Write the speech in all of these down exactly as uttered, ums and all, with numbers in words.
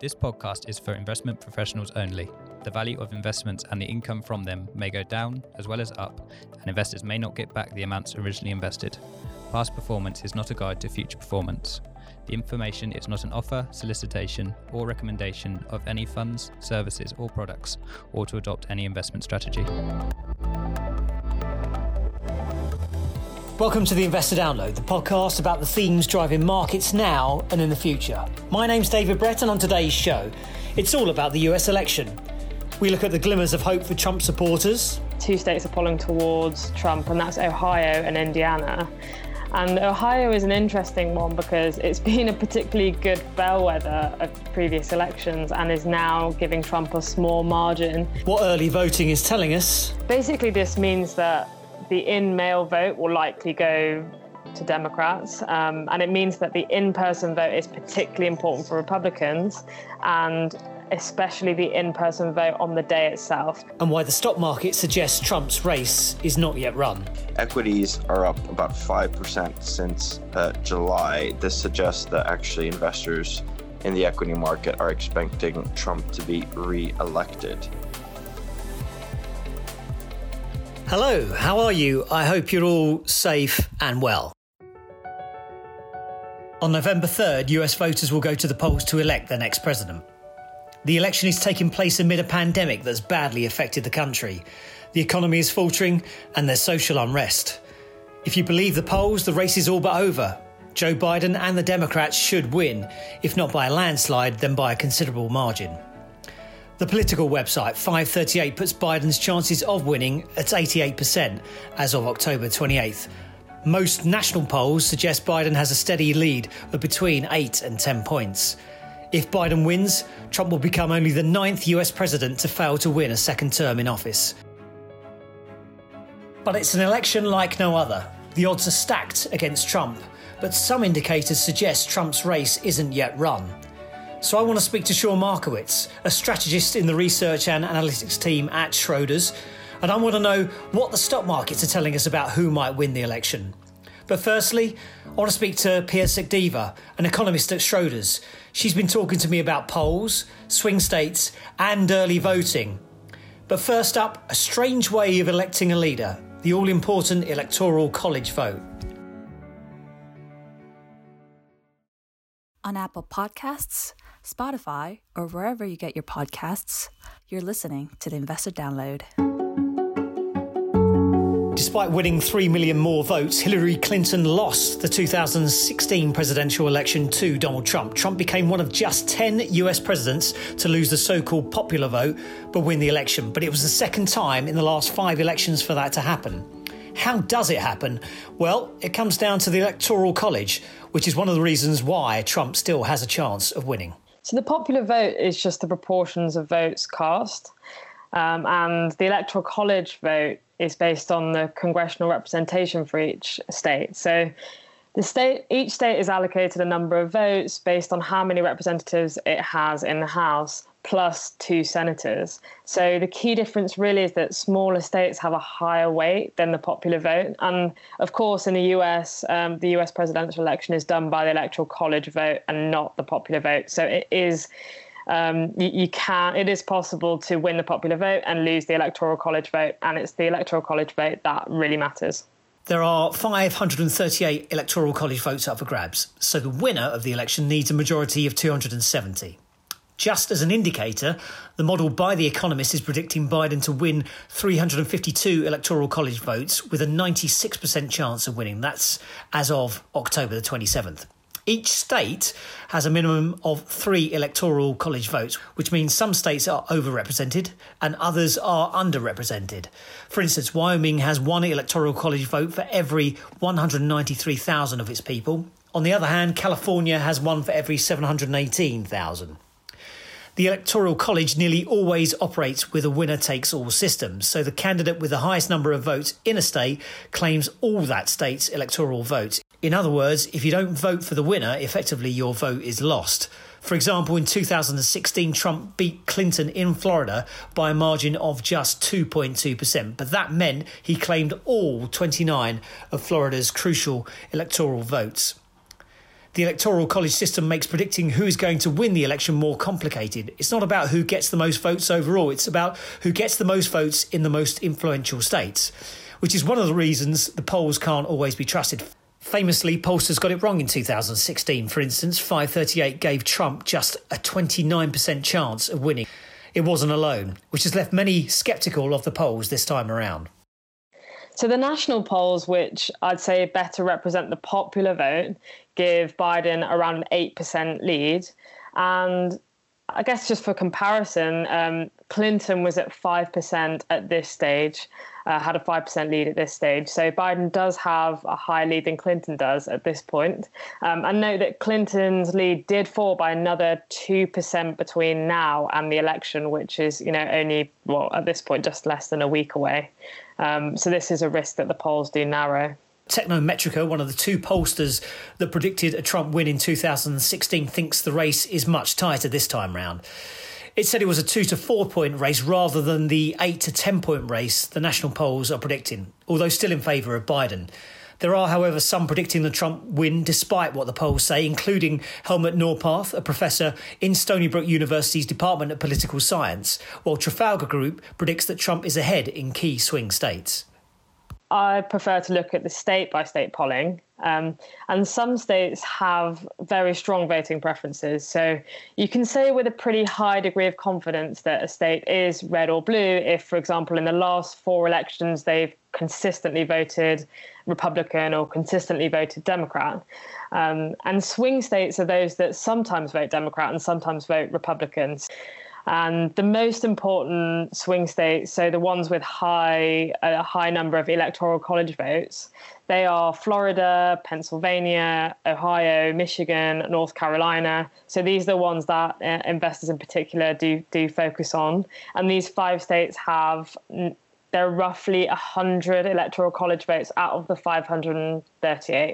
This podcast is for investment professionals only. The value of investments and the income from them may go down as well as up, and investors may not get back the amounts originally invested. Past performance is not a guide to future performance. The information is not an offer, solicitation, or recommendation of any funds, services, or products, or to adopt any investment strategy. Welcome to the Investor Download, the podcast about the themes driving markets now and in the future. My name's David Brett, and on today's show, it's all about the U S election. We look at the glimmers of hope for Trump supporters. Two states are pulling towards Trump, and that's Ohio and Indiana. And Ohio is an interesting one because it's been a particularly good bellwether of previous elections and is now giving Trump a small margin. What early voting is telling us? Basically, this means that the in-mail vote will likely go to Democrats, um, and it means that the in-person vote is particularly important for Republicans, and especially the in-person vote on the day itself. And why the stock market suggests Trump's race is not yet run. Equities are up about five percent since uh, July. This suggests that actually investors in the equity market are expecting Trump to be re-elected. Hello, how are you? I hope you're all safe and well. On November third, U S voters will go to the polls to elect their next president. The election is taking place amid a pandemic that's badly affected the country. The economy is faltering and there's social unrest. If you believe the polls, the race is all but over. Joe Biden and the Democrats should win, if not by a landslide, then by a considerable margin. The political website five thirty-eight puts Biden's chances of winning at eighty-eight percent as of October twenty-eighth. Most national polls suggest Biden has a steady lead of between eight and ten points. If Biden wins, Trump will become only the ninth U S president to fail to win a second term in office. But it's an election like no other. The odds are stacked against Trump, but some indicators suggest Trump's race isn't yet run. So I want to speak to Sean Markowitz, a strategist in the research and analytics team at Schroders, and I want to know what the stock markets are telling us about who might win the election. But firstly, I want to speak to Pia Sukhdeva, an economist at Schroders. She's been talking to me about polls, swing states, and early voting. But first up, a strange way of electing a leader, the all-important electoral college vote. On Apple Podcasts, Spotify, or wherever you get your podcasts, you're listening to the Investor Download. Despite winning three million more votes, Hillary Clinton lost the two thousand sixteen presidential election to Donald Trump. Trump became one of just ten U S presidents to lose the so-called popular vote but win the election. But it was the second time in the last five elections for that to happen. How does it happen? Well, it comes down to the Electoral College, which is one of the reasons why Trump still has a chance of winning. So the popular vote is just the proportions of votes cast, um, and the Electoral College vote is based on the congressional representation for each state. So the state, each state is allocated a number of votes based on how many representatives it has in the House, plus two senators. So the key difference really is that smaller states have a higher weight than the popular vote. And of course, in the U S, um, the U S presidential election is done by the Electoral College vote and not the popular vote. So it is um, you, you can it is possible to win the popular vote and lose the Electoral College vote. And it's the Electoral College vote that really matters. There are five hundred thirty-eight Electoral College votes up for grabs. So the winner of the election needs a majority of two hundred seventy. Just as an indicator, the model by The Economist is predicting Biden to win three hundred fifty-two Electoral College votes with a ninety-six percent chance of winning. That's as of October the twenty-seventh. Each state has a minimum of three Electoral College votes, which means some states are overrepresented and others are underrepresented. For instance, Wyoming has one Electoral College vote for every one hundred ninety-three thousand of its people. On the other hand, California has one for every seven hundred eighteen thousand. The Electoral College nearly always operates with a winner-takes-all system, so the candidate with the highest number of votes in a state claims all that state's electoral votes. In other words, if you don't vote for the winner, effectively your vote is lost. For example, in two thousand sixteen, Trump beat Clinton in Florida by a margin of just two point two percent, but that meant he claimed all twenty-nine of Florida's crucial electoral votes. The Electoral College system makes predicting who is going to win the election more complicated. It's not about who gets the most votes overall, it's about who gets the most votes in the most influential states, which is one of the reasons the polls can't always be trusted. Famously, pollsters got it wrong in two thousand sixteen. For instance, five thirty-eight gave Trump just a twenty-nine percent chance of winning. It wasn't alone, which has left many sceptical of the polls this time around. So the national polls, which I'd say better represent the popular vote, give Biden around an eight percent lead. And I guess just for comparison, um, Clinton was at five percent at this stage, uh, had a five percent lead at this stage. So Biden does have a higher lead than Clinton does at this point. Um, and note that Clinton's lead did fall by another two percent between now and the election, which is, you know, only, well, at this point, just less than a week away. Um, so this is a risk that the polls do narrow. Technometrica, one of the two pollsters that predicted a Trump win in two thousand sixteen, thinks the race is much tighter this time round. It said it was a two to four point race rather than the eight to ten point race the national polls are predicting, although still in favour of Biden. There are, however, some predicting the Trump win despite what the polls say, including Helmut Norpath, a professor in Stony Brook University's Department of Political Science, while Trafalgar Group predicts that Trump is ahead in key swing states. I prefer to look at the state-by-state polling. Um, and some states have very strong voting preferences. So you can say with a pretty high degree of confidence that a state is red or blue if, for example, in the last four elections, they've consistently voted Republican or consistently voted Democrat. Um, and swing states are those that sometimes vote Democrat and sometimes vote Republicans. And the most important swing states, so the ones with high a high number of electoral college votes, they are Florida, Pennsylvania, Ohio, Michigan, North Carolina. So these are the ones that uh, investors in particular do do focus on. And these five states have, they're roughly one hundred electoral college votes out of the five hundred thirty-eight.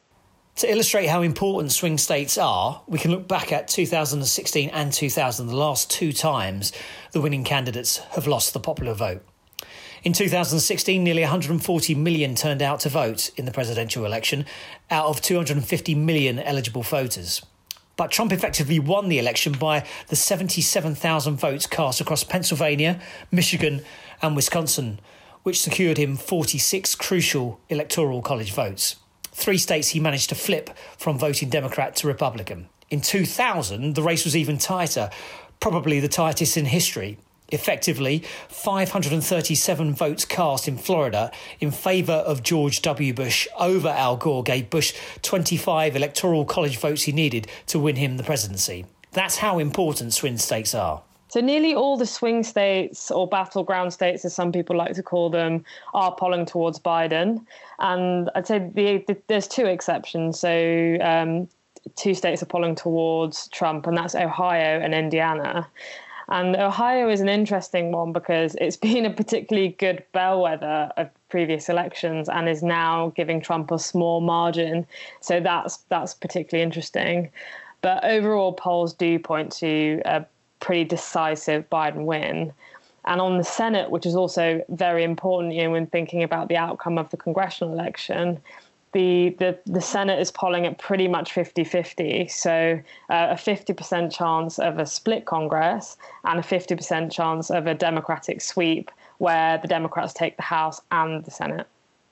To illustrate how important swing states are, we can look back at two thousand sixteen and two thousand, the last two times the winning candidates have lost the popular vote. In two thousand sixteen, nearly one hundred forty million turned out to vote in the presidential election out of two hundred fifty million eligible voters. But Trump effectively won the election by the seventy-seven thousand votes cast across Pennsylvania, Michigan and Wisconsin, which secured him forty-six crucial electoral college votes. Three states he managed to flip from voting Democrat to Republican. In two thousand, the race was even tighter, probably the tightest in history. Effectively, five hundred thirty-seven votes cast in Florida in favour of George W. Bush over Al Gore gave Bush twenty-five electoral college votes he needed to win him the presidency. That's how important swing states are. So nearly all the swing states, or battleground states, as some people like to call them, are polling towards Biden. And I'd say the, the, there's two exceptions. So um, two states are polling towards Trump, and that's Ohio and Indiana. And Ohio is an interesting one because it's been a particularly good bellwether of previous elections and is now giving Trump a small margin. So that's that's particularly interesting. But overall, polls do point to a pretty decisive Biden win. And on the Senate, which is also very important, you know, when thinking about the outcome of the congressional election, the the, the Senate is polling at pretty much fifty-fifty. So uh, a fifty percent chance of a split Congress and a fifty percent chance of a Democratic sweep where the Democrats take the House and the Senate.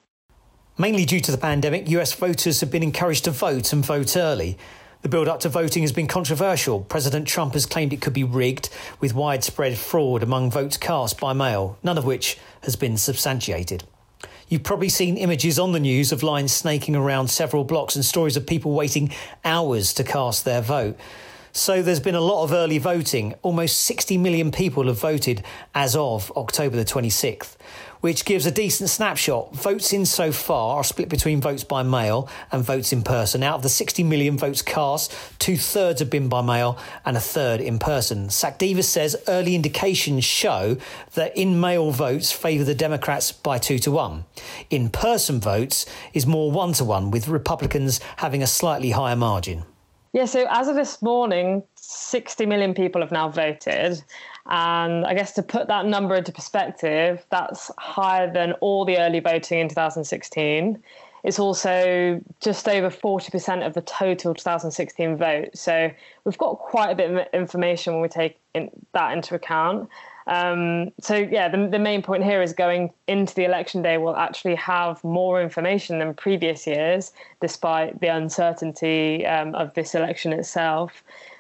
Mainly due to the pandemic, U S voters have been encouraged to vote and vote early. The build-up to voting has been controversial. President Trump has claimed it could be rigged, with widespread fraud among votes cast by mail, none of which has been substantiated. You've probably seen images on the news of lines snaking around several blocks and stories of people waiting hours to cast their vote. So there's been a lot of early voting. Almost sixty million people have voted as of October the twenty-sixth, which gives a decent snapshot. Votes in so far are split between votes by mail and votes in person. Out of the sixty million votes cast, two-thirds have been by mail and a third in person. Sakdeva says early indications show that in-mail votes favour the Democrats by two to one. In-person votes is more one to one, with Republicans having a slightly higher margin. Yeah, so as of this morning, sixty million people have now voted. And I guess to put that number into perspective, that's higher than all the early voting in two thousand sixteen. It's also just over forty percent of the total two thousand sixteen vote. So we've got quite a bit of information when we take in, that into account. Um, so, yeah, the, the main point here is going into the election day, we'll actually have more information than previous years, despite the uncertainty um, of this election itself.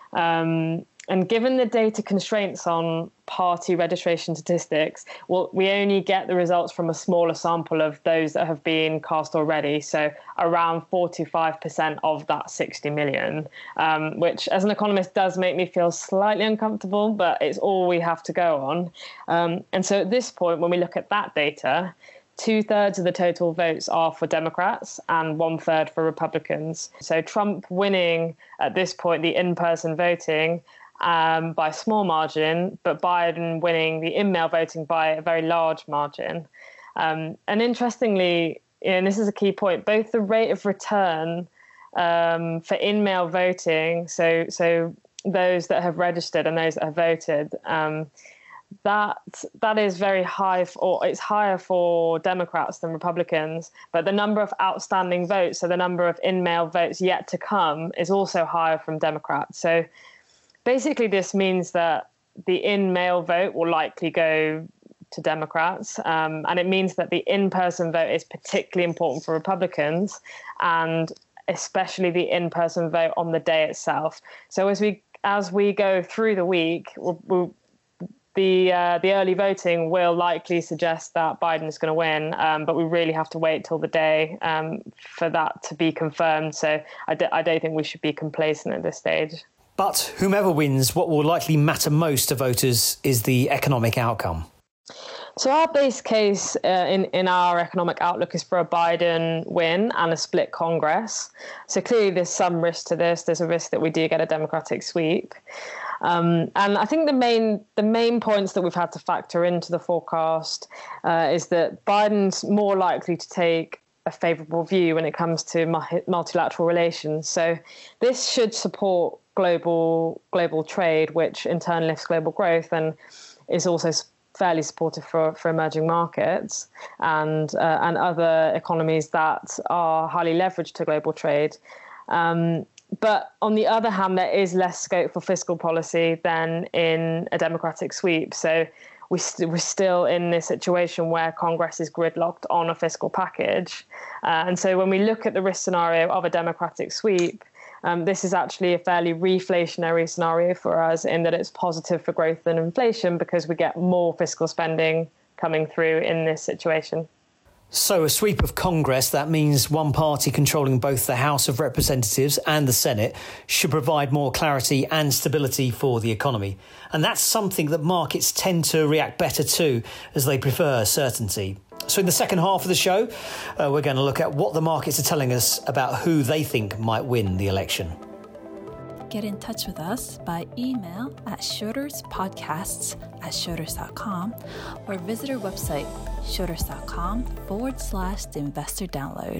Um, and given the data constraints on party registration statistics, well, we only get the results from a smaller sample of those that have been cast already. So around forty-five percent of that sixty million, um, which as an economist does make me feel slightly uncomfortable, but it's all we have to go on. Um, and so at this point, when we look at that data, two thirds of the total votes are for Democrats and one third for Republicans. So Trump winning at this point, the in-person voting, Um, by a small margin, but Biden winning the in-mail voting by a very large margin. Um, and interestingly, and this is a key point, both the rate of return um, for in-mail voting, so so those that have registered and those that have voted, um, that that is very high, for, or it's higher for Democrats than Republicans, but the number of outstanding votes, so the number of in-mail votes yet to come, is also higher from Democrats. So basically, this means that the in-mail vote will likely go to Democrats, um, and it means that the in-person vote is particularly important for Republicans, and especially the in-person vote on the day itself. So as we as we go through the week, we'll, we'll, the uh, the early voting will likely suggest that Biden is going to win, um, but we really have to wait till the day um, for that to be confirmed. So I, d- I don't think we should be complacent at this stage. But whomever wins, what will likely matter most to voters is the economic outcome. So our base case uh, in, in our economic outlook is for a Biden win and a split Congress. So clearly there's some risk to this. There's a risk that we do get a Democratic sweep. Um, and I think the main the main points that we've had to factor into the forecast uh, is that Biden's more likely to take a favourable view when it comes to multilateral relations. So this should support global global trade, which in turn lifts global growth and is also fairly supportive for, for emerging markets and uh, and other economies that are highly leveraged to global trade. Um, but on the other hand, there is less scope for fiscal policy than in a Democratic sweep. So we st- we're still in this situation where Congress is gridlocked on a fiscal package. Uh, and so when we look at the risk scenario of a Democratic sweep, Um, this is actually a fairly reflationary scenario for us in that it's positive for growth and inflation because we get more fiscal spending coming through in this situation. So a sweep of Congress, that means one party controlling both the House of Representatives and the Senate, should provide more clarity and stability for the economy. And that's something that markets tend to react better to, as they prefer certainty. So in the second half of the show, uh, we're going to look at what the markets are telling us about who they think might win the election. Get in touch with us by email at schroderspodcasts at schroders dot com or visit our website, schroders.com forward slash the investor download.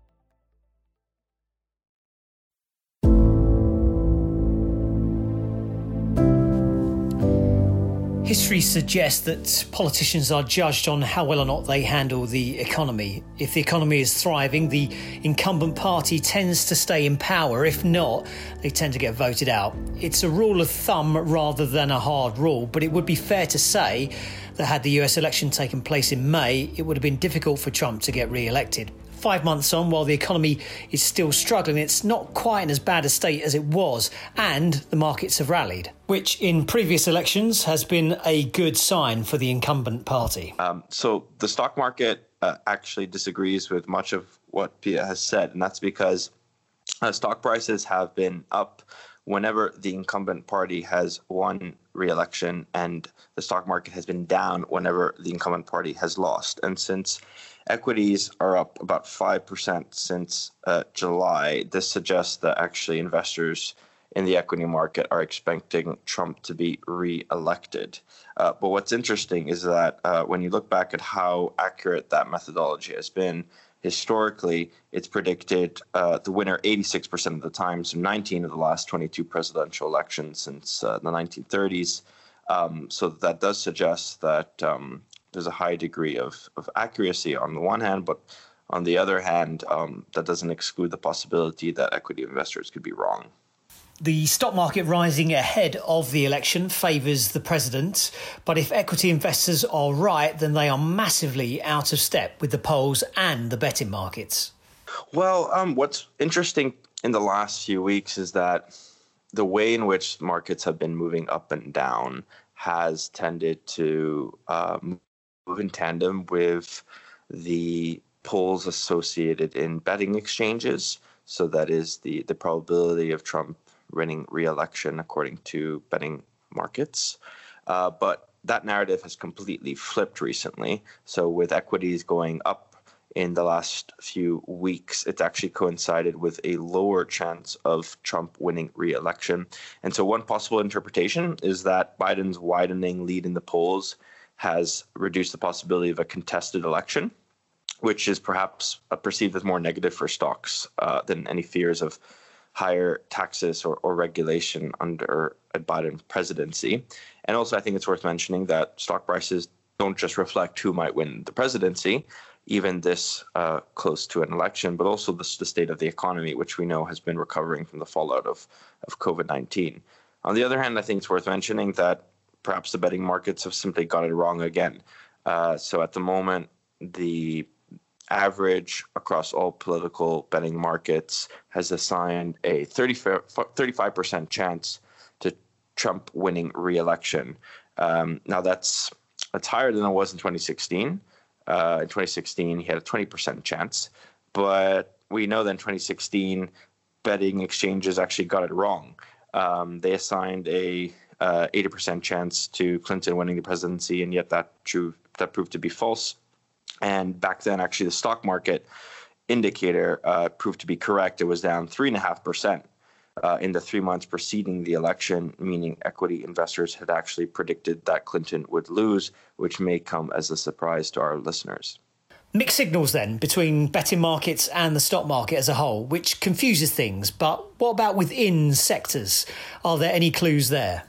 History suggests that politicians are judged on how well or not they handle the economy. If the economy is thriving, the incumbent party tends to stay in power. If not, they tend to get voted out. It's a rule of thumb rather than a hard rule, but it would be fair to say that had the U S election taken place in May, it would have been difficult for Trump to get re-elected. Five months on, while the economy is still struggling, it's not quite in as bad a state as it was, and the markets have rallied, which in previous elections has been a good sign for the incumbent party. Um, so the stock market uh, actually disagrees with much of what Pia has said, and that's because uh, stock prices have been up whenever the incumbent party has won re-election, and the stock market has been down whenever the incumbent party has lost. And since equities are up about five percent since uh, July, this suggests that actually investors in the equity market are expecting Trump to be re-elected. Uh, but what's interesting is that uh, when you look back at how accurate that methodology has been, historically, it's predicted uh, the winner eighty-six percent of the time, so nineteen of the last twenty-two presidential elections since uh, the nineteen thirties. Um, so that does suggest that um, there's a high degree of, of accuracy on the one hand, but On the other hand, um, that doesn't exclude the possibility that equity investors could be wrong. The stock market rising ahead of the election favours the president, but if equity investors are right, then they are massively out of step with the polls and the betting markets. Well, um, what's interesting in the last few weeks is that the way in which markets have been moving up and down has tended to um, move in tandem with the polls associated in betting exchanges. So that is the, the probability of Trump winning re-election according to betting markets. Uh, but that narrative has completely flipped recently. So with equities going up in the last few weeks, it's actually coincided with a lower chance of Trump winning re-election. And so one possible interpretation is that Biden's widening lead in the polls has reduced the possibility of a contested election, which is perhaps perceived as more negative for stocks uh, than any fears of higher taxes or, or regulation under a Biden presidency. And also, I think it's worth mentioning that stock prices don't just reflect who might win the presidency, even this uh, close to an election, but also the, the state of the economy, which we know has been recovering from the fallout of, of COVID nineteen. On the other hand, I think it's worth mentioning that perhaps the betting markets have simply got it wrong again. Uh, so at the moment, the average across all political betting markets has assigned a thirty-five percent chance to Trump winning re-election. Um, now, that's, that's higher than it was in twenty sixteen. Uh, in twenty sixteen, he had a twenty percent chance, but we know that in twenty sixteen, betting exchanges actually got it wrong. Um, they assigned a uh, eighty percent chance to Clinton winning the presidency, and yet that, true, that proved to be false. And back then, actually, the stock market indicator uh, proved to be correct. It was down three point five percent uh, in the three months preceding the election, meaning equity investors had actually predicted that Clinton would lose, which may come as a surprise to our listeners. Mixed signals then between betting markets and the stock market as a whole, which confuses things. But what about within sectors? Are there any clues there?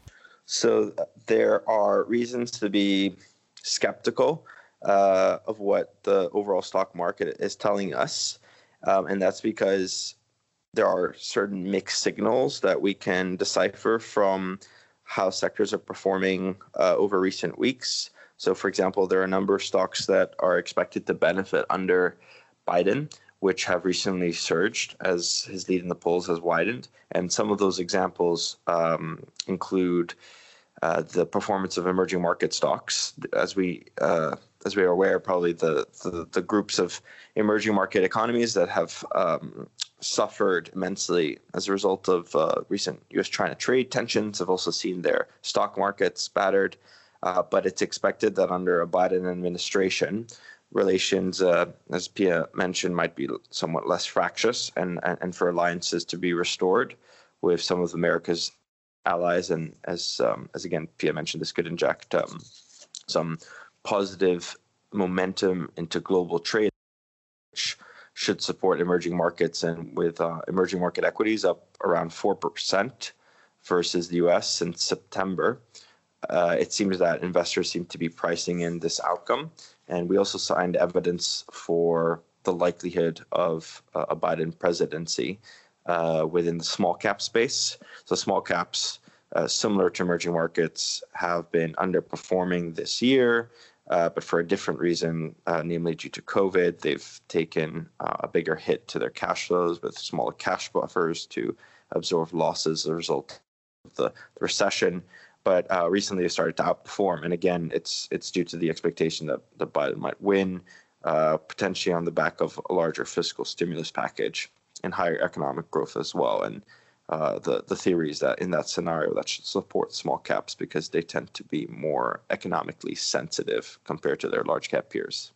So there are reasons to be skeptical uh, of what the overall stock market is telling us. Um, and that's because there are certain mixed signals that we can decipher from how sectors are performing uh, over recent weeks. So, for example, there are a number of stocks that are expected to benefit under Biden, which have recently surged as his lead in the polls has widened. And some of those examples um, include uh, the performance of emerging market stocks. As we uh, as we are aware, probably the, the, the groups of emerging market economies that have um, suffered immensely as a result of uh, recent U S China trade tensions have also seen their stock markets battered. Uh, but it's expected that under a Biden administration, relations, uh, as Pia mentioned, might be somewhat less fractious and, and, and for alliances to be restored with some of America's allies. And as, um, as again, Pia mentioned, this could inject um, some positive momentum into global trade, which should support emerging markets. And with uh, emerging market equities up around four percent versus the U S since September, Uh, it seems that investors seem to be pricing in this outcome. And we also signed evidence for the likelihood of uh, a Biden presidency uh, within the small cap space. So small caps, uh, similar to emerging markets, have been underperforming this year, uh, but for a different reason, uh, namely due to COVID. They've taken uh, a bigger hit to their cash flows with smaller cash buffers to absorb losses as a result of the, the recession. But uh, recently they started to outperform. And again, it's it's due to the expectation that, that Biden might win, uh, potentially on the back of a larger fiscal stimulus package and higher economic growth as well. And uh, the, the theory is that in that scenario, that should support small caps because they tend to be more economically sensitive compared to their large cap peers.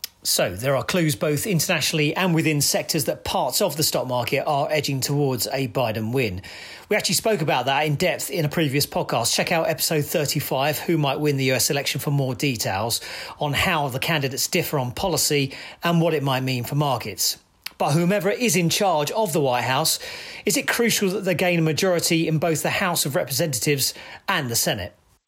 So there are clues both internationally and within sectors that parts of the stock market are edging towards a Biden win. We actually spoke about that in depth in a previous podcast. Check out episode thirty-five, Who Might Win the U S Election, for more details on how the candidates differ on policy and what it might mean for markets. But whomever is in charge of the White House, is it crucial that they gain a majority in both the House of Representatives and the Senate?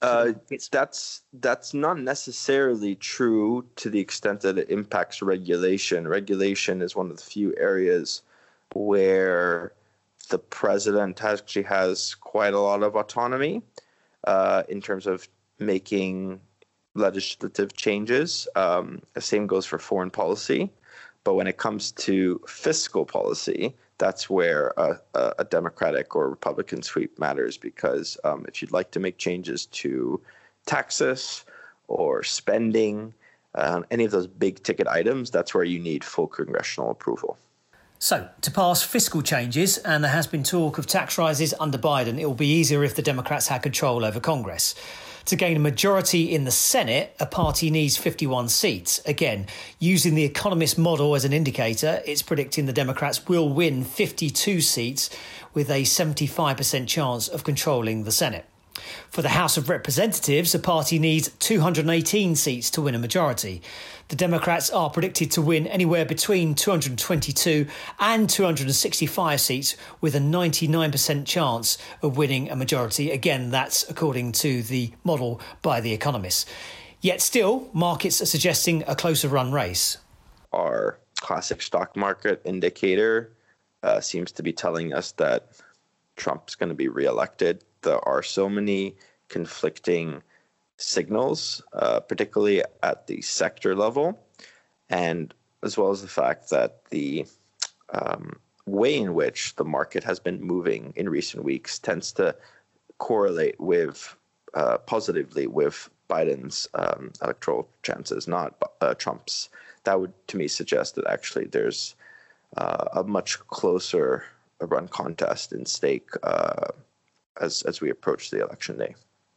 Uh, that's that's not necessarily true to the extent that it impacts regulation. Regulation is one of the few areas where the president actually has quite a lot of autonomy uh, in terms of making legislative changes. Um, the same goes for foreign policy. But when it comes to fiscal policy, that's where a, a Democratic or Republican sweep matters, because um, if you'd like to make changes to taxes or spending, uh, any of those big ticket items, that's where you need full congressional approval. So, to pass fiscal changes, and there has been talk of tax rises under Biden, it will be easier if the Democrats had control over Congress. To gain a majority in the Senate, a party needs fifty-one seats. Again, using the Economist model as an indicator, it's predicting the Democrats will win fifty-two seats with a seventy-five percent chance of controlling the Senate. For the House of Representatives, a party needs two hundred eighteen seats to win a majority. The Democrats are predicted to win anywhere between two hundred twenty-two and two hundred sixty-five seats with a ninety-nine percent chance of winning a majority. Again, that's according to the model by The Economist. Yet still, markets are suggesting a closer run race. Our classic stock market indicator uh, seems to be telling us that Trump's going to be reelected. There are so many conflicting signals, uh, particularly at the sector level, and as well as the fact that the um, way in which the market has been moving in recent weeks tends to correlate with uh, positively with Biden's um, electoral chances, not uh, Trump's. That would, to me, suggest that actually there's uh, a much closer run contest in stake uh, as as we approach the election day.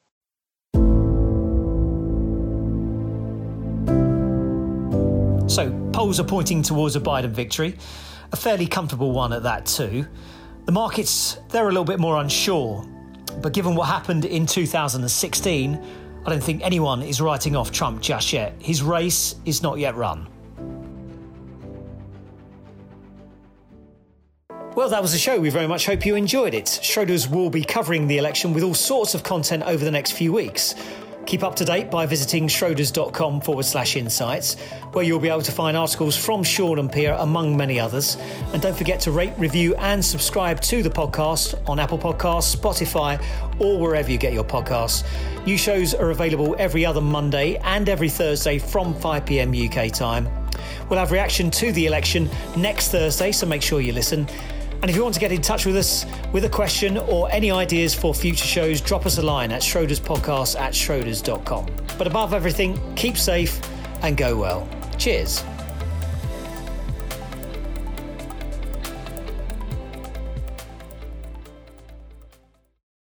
So polls are pointing towards a Biden victory, a fairly comfortable one at that too. The markets, they're a little bit more unsure, but given what happened in two thousand sixteen, I don't think anyone is writing off Trump just yet. His race is not yet run. Well, that was the show. We very much hope you enjoyed it. Schroders will be covering the election with all sorts of content over the next few weeks. Keep up to date by visiting schroders.com forward slash insights, where you'll be able to find articles from Sean and Pia, among many others. And don't forget to rate, review and subscribe to the podcast on Apple Podcasts, Spotify, or wherever you get your podcasts. New shows are available every other Monday and every Thursday from five p.m. U K time. We'll have reaction to the election next Thursday, so make sure you listen. And if you want to get in touch with us with a question or any ideas for future shows, drop us a line at schroderspodcast at schroders dot com. But above everything, keep safe and go well. Cheers.